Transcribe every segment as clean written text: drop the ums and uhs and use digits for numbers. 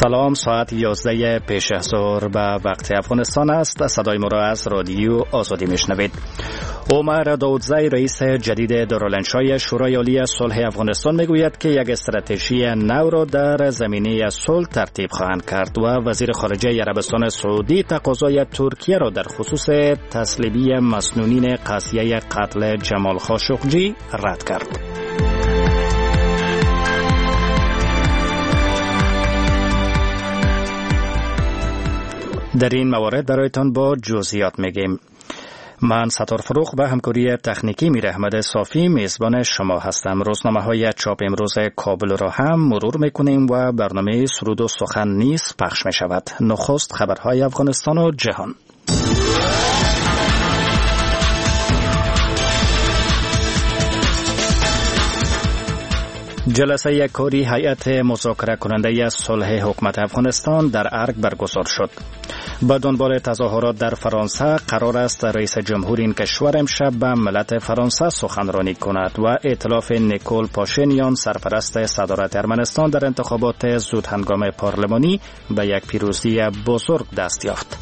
سلام، ساعت 11 پیش از ظهر به وقت افغانستان است. صدای ما را از رادیو آزادی میشنوید. عمر داودزی رئیس جدید دارالانشای شورای عالی صلح افغانستان میگوید که یک استراتژی نو را در زمینه صلح ترتیب خواهند کرد و وزیر خارجه عربستان سعودی تقاضای ترکیه را در خصوص تسلیمی مسنونین قضیه قتل جمال خاشقجی رد کرد. در این موارد برایتان با جزئیات میگیم. من ستار فروغ و همکاری تکنیکی میر احمد صافی میزبان شما هستم. روزنامه‌های چاپ امروز کابل را هم مرور میکنیم و برنامه سرود و سخن نیز پخش میشود. نخست خبرهای افغانستان و جهان. جلسه کاری هیئت مذاکره کننده صلح حکومت افغانستان در ارگ برگزار شد. به دنبال تظاهرات در فرانسه قرار است رئیس جمهور این کشور امشب به ملت فرانسه سخنرانی کند و ائتلاف نیکول پاشینیان سرپرست صدارت ارمنستان در انتخابات زود هنگام پارلمانی به یک پیروزی بزرگ دست یافت.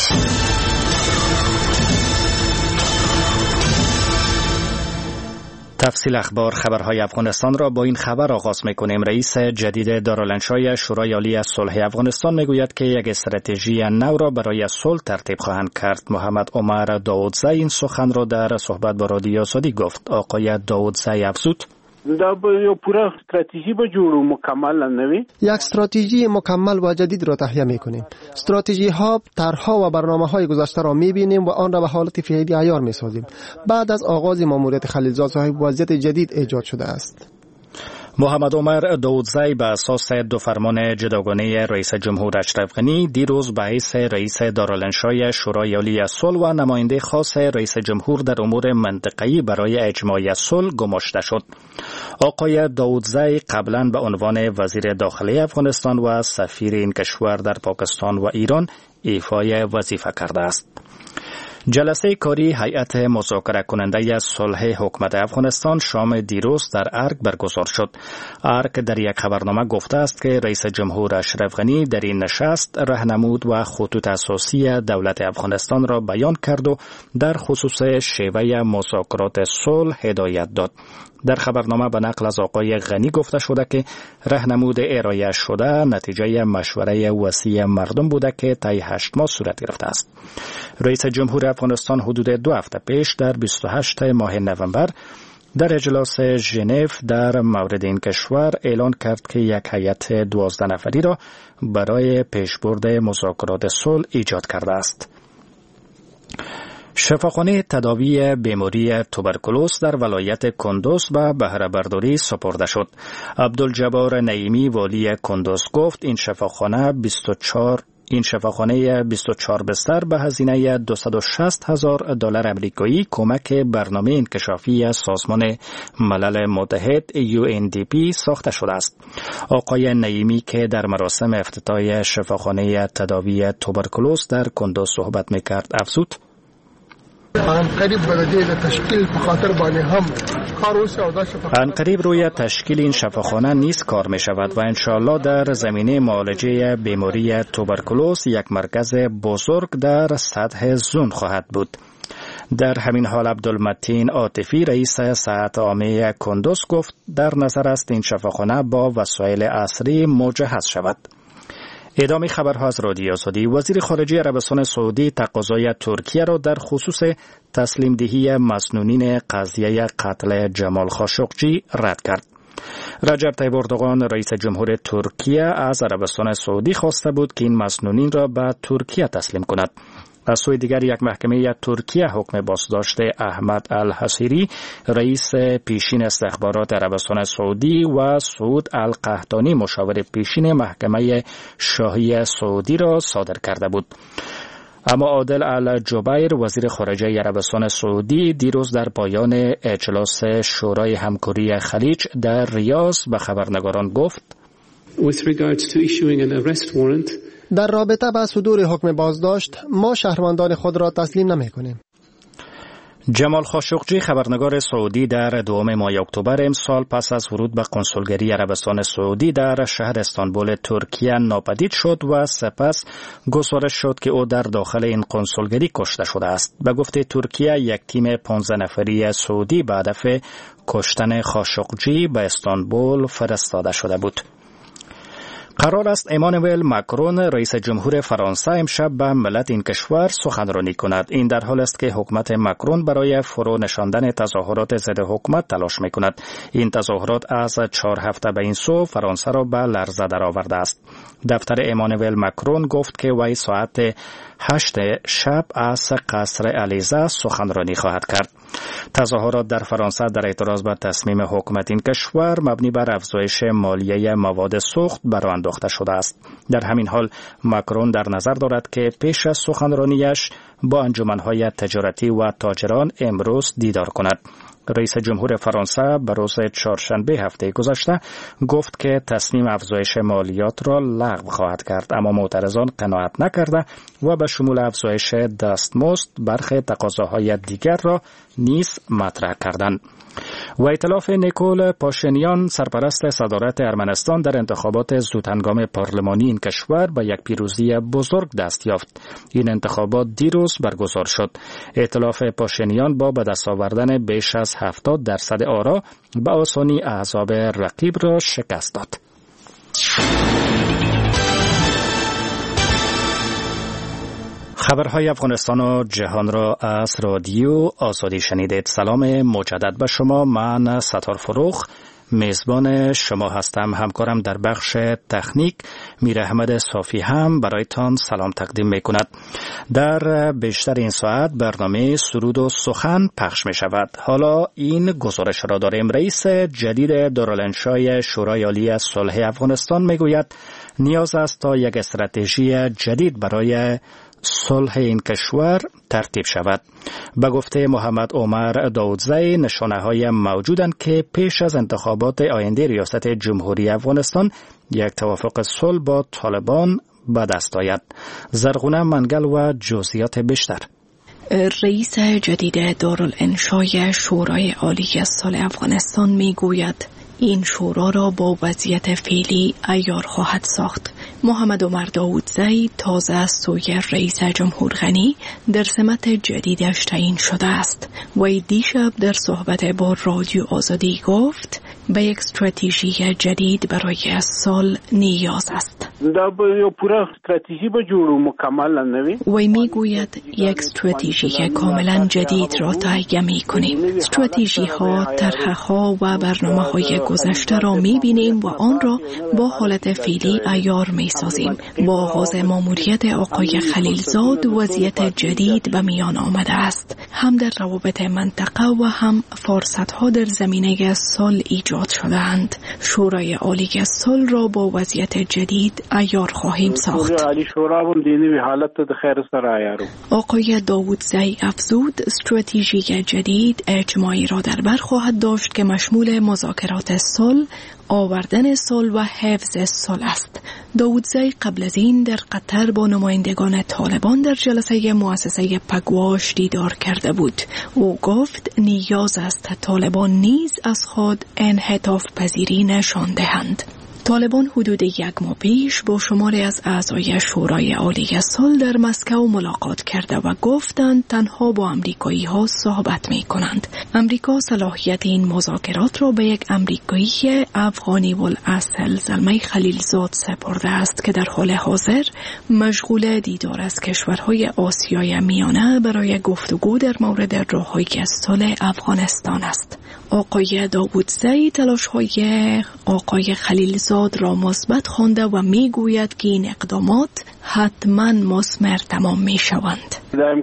تفصیل اخبار خبرهای افغانستان را با این خبر آغاز می‌کنیم. رئیس جدید دارالانشای شورای عالی صلح افغانستان میگوید که یک استراتژی نو را برای صلح ترتیب خواهند کرد. محمد عمر داودزی این سخن را در صحبت با رادیو آزادی گفت. آقای داودزی افزود: دا به یو پورا استراتژی به جوړو مکمل نوي یک استراتژی مکمل و جدید را تهیه می‌کنیم. استراتژی ها، طرح‌ها و برنامه‌های گذشته را می‌بینیم و آن را به حالت فعلی عیار می‌سازیم. بعد از آغاز ماموریت خلیلزاد صاحب وضعیت جدید ایجاد شده است. محمد عمر داودزی به اساس دو فرمان جداگانه رئیس جمهور اشرف غنی دیروز به حیث رئیس دارالانشای شورای عالی صلح و نماینده خاص رئیس جمهور در امور منطقه‌ای برای اجماع صلح گماشته شد. آقای داودزی قبلا به عنوان وزیر داخلی افغانستان و سفیر این کشور در پاکستان و ایران ایفای وظیفه کرده است. جلسه کاری هیئت مذاکره کننده صلح حکومت افغانستان شام دیروز در ارگ برگزار شد. ارگ در یک خبرنامه گفته است که رئیس جمهور اشرف غنی در این نشست راهنمود و خطوط اساسی دولت افغانستان را بیان کرد و در خصوص شیوه مذاکرات صلح هدایت داد. در خبرنامه به نقل از آقای غنی گفته شده که راهنمود ارائه شده نتیجه مشوره وسیع مردم بوده که طی 8 ماه صورت گرفته است. رئیس جمهور افغانستان حدود 2 هفته پیش در 28 ماه نوامبر در اجلاس ژنو در مورد این کشور اعلان کرد که یک هیئت 12 نفری را برای پیشبرد مذاکرات صلح ایجاد کرده است. شفاخانه تداوی بیماری توبرکولوز در ولایت کندوز به بهره برداری سپرده شد. عبدالجبار نعیمی والی کندوز گفت این شفاخانه 24 بستر به هزینه $260,000 امریکایی کمک برنامه انکشافی سازمان ملل متحد UNDP ساخته شده است. آقای نعیمی که در مراسم افتتاح شفاخانه تداوی توبرکولوز در کندوز صحبت می‌کرد افزود: عنقریب روی تشکیل این شفاخانه نیز کار می شود و انشاءالله در زمینه معالجه بیماری توبرکولوز یک مرکز بزرگ در سطح زون خواهد بود. در همین حال عبدالمتین عاطفی رئیس صحت عامه کندوز گفت در نظر است این شفاخانه با وسایل عصری مجهز شود. ادامه خبرها از رادیو آزادی. وزیر خارجه عربستان سعودی تقاضای ترکیه را در خصوص تسلیم دهی مسنونین قضیه قتل جمال خاشقجی رد کرد. رجب طیب اردوغان رئیس جمهور ترکیه از عربستان سعودی خواسته بود که این مسنونین را به ترکیه تسلیم کند. از سوی دیگر یک محکمه ترکیه حکم بازداشت احمد الحصیری رئیس پیشین استخبارات عربستان سعودی و سعود القحطانی مشاور پیشین محکمه شاهی سعودی را صادر کرده بود. اما عادل الجبیر وزیر خارجه عربستان سعودی دیروز در پایان اجلاس شورای همکاری خلیج در ریاض به خبرنگاران گفت: در رابطه با صدور حکم بازداشت ما شهروندان خود را تسلیم نمی کنیم. جمال خاشقجی خبرنگار سعودی در دوم ماه اکتبر امسال پس از ورود به کنسولگری عربستان سعودی در شهر استانبول ترکیه ناپدید شد و سپس گزارش شد که او در داخل این کنسولگری کشته شده است. به گفته ترکیه یک تیم 15 نفری سعودی به هدف کشتن خاشقجی به استانبول فرستاده شده بود. قرار است امانوئل ماکرون رئیس جمهور فرانسه امشب به ملت این کشور سخنرانی کند. این در حال است که حکومت ماکرون برای فرو نشاندن تظاهرات ضد حکومت تلاش می کند. این تظاهرات از 4 هفته به این سو فرانسه را به لرزه درآورده است. دفتر امانوئل ماکرون گفت که وی ساعت 8 شب از قصر الیزه سخنرانی خواهد کرد. تظاهرات در فرانسه در اعتراض به تصمیم حکومت این کشور مبنی بر افزایش مالیه مواد سوخت برآورده شده است. در همین حال ماکرون در نظر دارد که پیش از سخنرانیش با انجمن‌های تجارتی و تاجران امروز دیدار کند. رئیس جمهور فرانسه به روز چهارشنبه هفته گذشته گفت که تصمیم افزایش مالیات را لغو خواهد کرد، اما معترضان قناعت نکرده و به شمول افزایش دستمزد برخی تقاضاهای دیگر را نیز مطرح کردند. و ائتلاف نیکول پاشینیان سرپرست صدارت ارمنستان در انتخابات زودهنگام پارلمانی این کشور به یک پیروزی بزرگ دست یافت. این انتخابات دیروز برگزار شد. ائتلاف پاشینیان با به دست آوردن بیش از 70% آرا به آسانی احزاب رقیب را شکست داد. خبرهای افغانستان و جهان را از رادیو آزادی شنیدید. سلام مجدد به شما. من ستار فروخ میزبان شما هستم. همکارم در بخش تکنیک میر احمد صافی هم برایتان سلام تقدیم می کند. در بیشتر این ساعت برنامه سرود و سخن پخش می شود. حالا این گزارش را داریم. رئیس جدید دارالانشای شورای عالی صلح افغانستان می گوید نیاز است تا یک استراتژی جدید برای صلح این کشور ترتیب شود. به گفته محمد عمر داودزی نشانه‌های موجودند که پیش از انتخابات آینده ریاست جمهوری افغانستان یک توافق صلح با طالبان به دست آید. زرغونه منگل و جزئیات بیشتر. رئیس جدید دارالانشای شورای عالی صلح افغانستان میگوید این شورا را با وضعیت فعلی عیار خواهد ساخت. محمد عمر داودزی تازه از سوی رئیس جمهور غنی در سمت جدیدش تعیین شده است. وی دیشب در صحبت با رادیو آزادی گفت به یک استراتژی جدید برای صلح نیاز است. وی میگوید یک استراتژی کاملا جدید را تهیه می‌کنیم. استراتژی ها، طرح ها و برنامه‌های گذشته را می‌بینیم و آن را با حالت فعلی عیار می‌سازیم. با آغاز ماموریت آقای خلیلزاد وضعیت جدید به میان آمده است. هم در روابط منطقه و هم فرصت‌ها در زمینه صلح ایجاد شده‌اند. شورای عالی صلح را با وضعیت جدید عیار خواهیم ساخت. آقای داودزی افزود استراتژی جدید اجماعی را در بر خواهد داشت که مشمول مذاکرات صلح، آوردن صلح و حفظ صلح است. داودزی قبل از این در قطر با نمایندگان طالبان در جلسه مؤسسه پگواش دیدار کرده بود. او گفت نیاز است طالبان نیز از خود انعطاف پذیری نشان دهند. طالبان حدود 1 ماه پیش با شماری از اعضای شورای عالی صلح در مسکو ملاقات کرده و گفتند تنها با امریکایی ها صحبت می کنند. امریکا صلاحیت این مذاکرات را به یک امریکایی افغانی الاصل زلمه خلیلزاد سپرده است که در حال حاضر مشغول دیدار از کشورهای آسیای میانه برای گفتگو در مورد راههای صلح افغانستان است. آقای داودزی تلاش‌های آقای خلیلزاد را مثبت خوانده و میگوید که این اقدامات حتما مثمر تمام میشوند.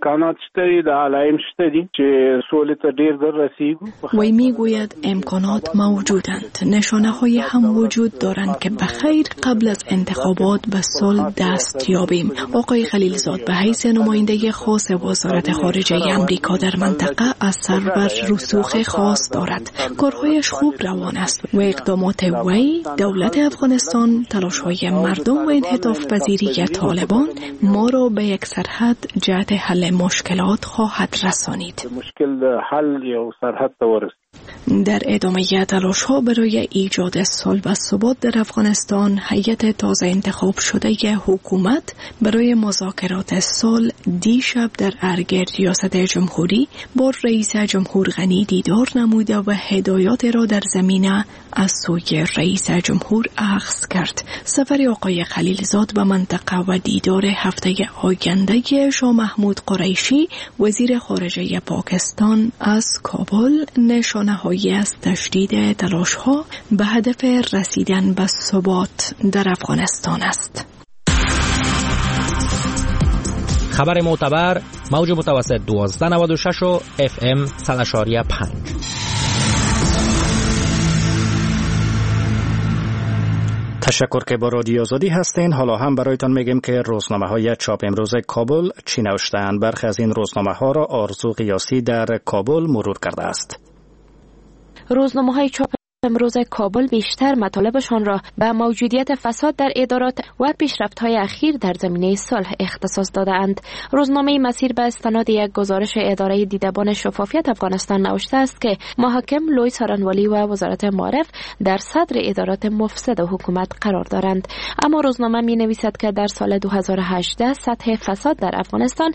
وی میگوید امکانات موجودند. نشانه های هم وجود دارند که بخیر قبل از انتخابات به صلح دست یابیم. آقای خلیلزاد به حیث نماینده خاص وزارت خارجه امریکا در منطقه اثر و رسوخ خاص دارد. کارهایش خوب روان است و اقدامات وی دولت افغانستان تلاش‌های مردم و انعطاف پذیری طالبان طالبان ما را به یک سرحد جهت حل مشکلات خواهد رسانید. مشکل حل یا سرحد تورس. در ادامه تلاش‌ها برای ایجاد صلح و ثبات در افغانستان، هیئت تازه انتخاب شده حکومت برای مذاکرات صلح دیشب در ارگ ریاست جمهوری با رئیس جمهور غنی دیدار نموده و هدایات را در زمینه از سوی رئیس جمهور اخذ کرد. سفر آقای خلیلزاد به منطقه و دیدار هفته آینده شاه محمود قریشی وزیر خارجه پاکستان از کابل نشانه‌هایی از تشدید تلاش‌ها به هدف رسیدن به ثبات در افغانستان است. خبر معتبر، موج متوسط 1296 و FM 100.5. تشکر که با رادیو آزادی هستین. حالا هم برایتان میگیم که روزنامه‌های چاپ امروز کابل چی نوشته‌اند. برخی از این روزنامه‌ها را آرزو قیاسی در کابل مرور کرده است. روزنامه‌های چاپ امروز کابل بیشتر مطالبشان را به موجودیت فساد در ادارات و پیشرفت‌های اخیر در زمینه صلح اختصاص داده‌اند. روزنامه مسیر به استناد یک گزارش اداره دیدبان شفافیت افغانستان نوشته است که محاکم لوی سارنوالی و وزارت معارف در صدر ادارات مفسد حکومت قرار دارند. اما روزنامه می‌نویسد که در سال 2018 سطح فساد در افغانستان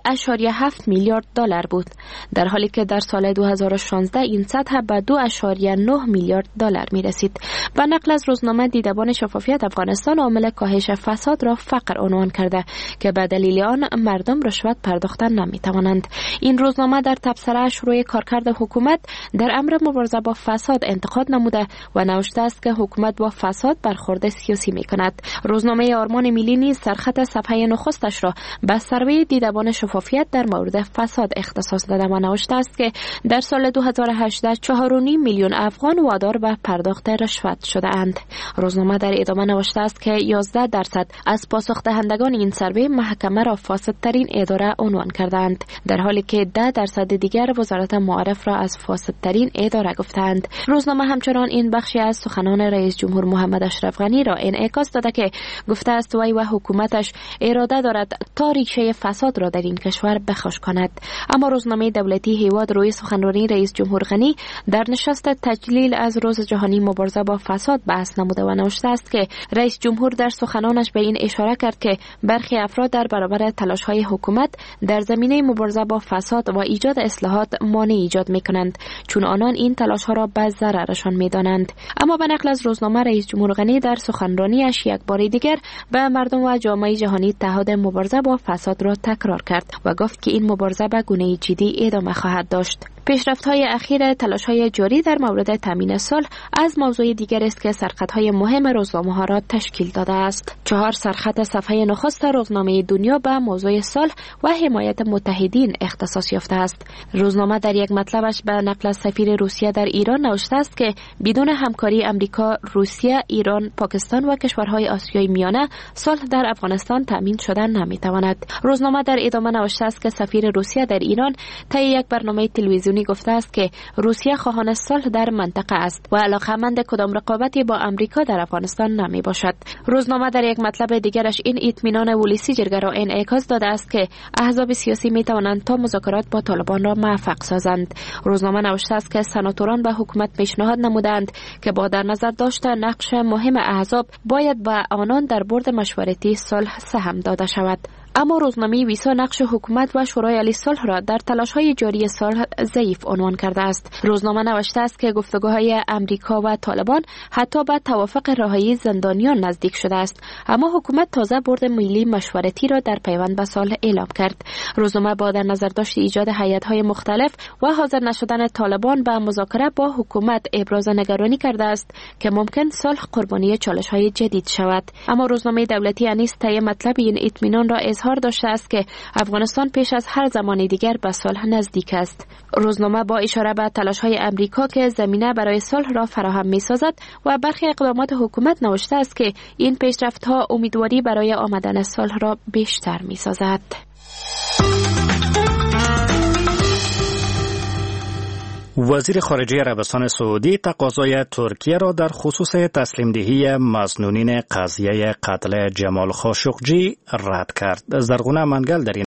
1.7 میلیارد دلار بود، در حالی که در سال 2016 این سطح به 2.9 میلیارد دلار می رسید. و نقل از روزنامه دیدبان شفافیت افغانستان عامل کاهش فساد را فقر عنوان کرده که به دلیل آن مردم رشوت پرداختن نمی توانند. این روزنامه در تبصره‌اش روی کارکرد حکومت در امر مبارزه با فساد انتقاد نموده و نوشته است که حکومت با فساد برخورد سیاسی می کند. روزنامه آرمان ملی نیز سرخط صفحه نخستش را به سروی دیدبان شفافیت در مورد فساد اختصاص داده و نوشته است که در سال 2018 4.5 میلیون افغان وادار به پرداخت رشوت شده اند. روزنامه در ادامه نوشته است که 11% از پاسخ دهندگان این سروی محکمه را فاسدترین اداره عنوان کردند، در حالی که 10% دیگر وزارت معارف را از فاسدترین اداره گفتند. روزنامه همچنان این بخشی از سخنان رئیس جمهور محمد اشرف غنی را انعکاس داده که گفته است وی و حکومتش اراده دارد تا ریشه فساد را در این کشور بخش کند. اما روزنامه دولتی هیواد روی سخنرانی رئیس جمهور غنی در نشست تجلیل از روز جهانی مبارزه با فساد بحث نموده و نوشته است که رئیس جمهور در سخنانش به این اشاره کرد که برخی افراد در برابر تلاش‌های حکومت در زمینه مبارزه با فساد و ایجاد اصلاحات مانع ایجاد می‌کنند، چون آنان این تلاش‌ها را به ضررشان می‌دانند. اما به نقل از روزنامه رئیس جمهور غنی در سخنرانیش یک بار دیگر به مردم و جامعه جهانی تعهد مبارزه با فساد را تکرار کرد و گفت که این مبارزه به گونه جدی ادامه خواهد داشت. پیشرفت‌های اخیر تلاش‌های جاری در مورد تامین صلح از موضوع دیگر است که سرخطهای مهم روزنامه‌ها را تشکیل داده است. 4 سرخط صفحه نخست روزنامه دنیا به موضوع صلح و حمایت متحدین اختصاص یافته است. روزنامه در یک مطلبش به نقل از سفیر روسیه در ایران نوشته است که بدون همکاری امریکا، روسیه، ایران، پاکستان و کشورهای آسیای میانه صلح در افغانستان تامین شدن نمی‌تواند. روزنامه در ادامه نوشته است که سفیر روسیه در ایران طی یک برنامه تلویزیونی گفته است که روسیه خواهان صلح در منطقه است و علاقه‌مند کدام رقابتی با امریکا در افغانستان نمی باشد. روزنامه در یک مطلب دیگرش این اطمینان ولسی جرگه را انعکاس داده است که احزاب سیاسی می توانند تا مذاکرات با طالبان را موفق سازند. روزنامه نوشته است که سناتوران به حکومت پیشنهاد نمودند که با در نظر داشتن نقش مهم احزاب باید به آنان در برد مشورتی صلح سهم داده شود. اما روزنامه ویسا نقش حکومت و شورای عالی صلح را در تلاش‌های جاری صلح ضعیف عنوان کرده است. روزنامه نوشته است که گفتگوهای امریکا و طالبان حتی به توافق رهایی زندانیان نزدیک شده است، اما حکومت تازه برد ملی مشورتی را در پیوند به صلح اعلام کرد. روزنامه با در نظر داشت ایجاد هیئت‌های مختلف و حاضر نشدن طالبان به مذاکره با حکومت ابراز نگرانی کرده است که ممکن صلح قربانی چالش‌های جدید شود. اما روزنامه دولتی انیس طی مطلب این اطمینان را اظهار داشته است که افغانستان پیش از هر زمان دیگر به صلح نزدیک است. روزنامه با اشاره به تلاش‌های امریکا که زمینه برای صلح را فراهم می‌سازد و برخی اقدامات حکومت نوشته است که این پیشرفت‌ها امیدواری برای آمدن صلح را بیشتر می‌سازد. وزیر خارجه عربستان سعودی تقاضای ترکیه را در خصوص تسلیم دهی مظنونین قضیه قتل جمال خاشقجی رد کرد. زرغونه منگل در این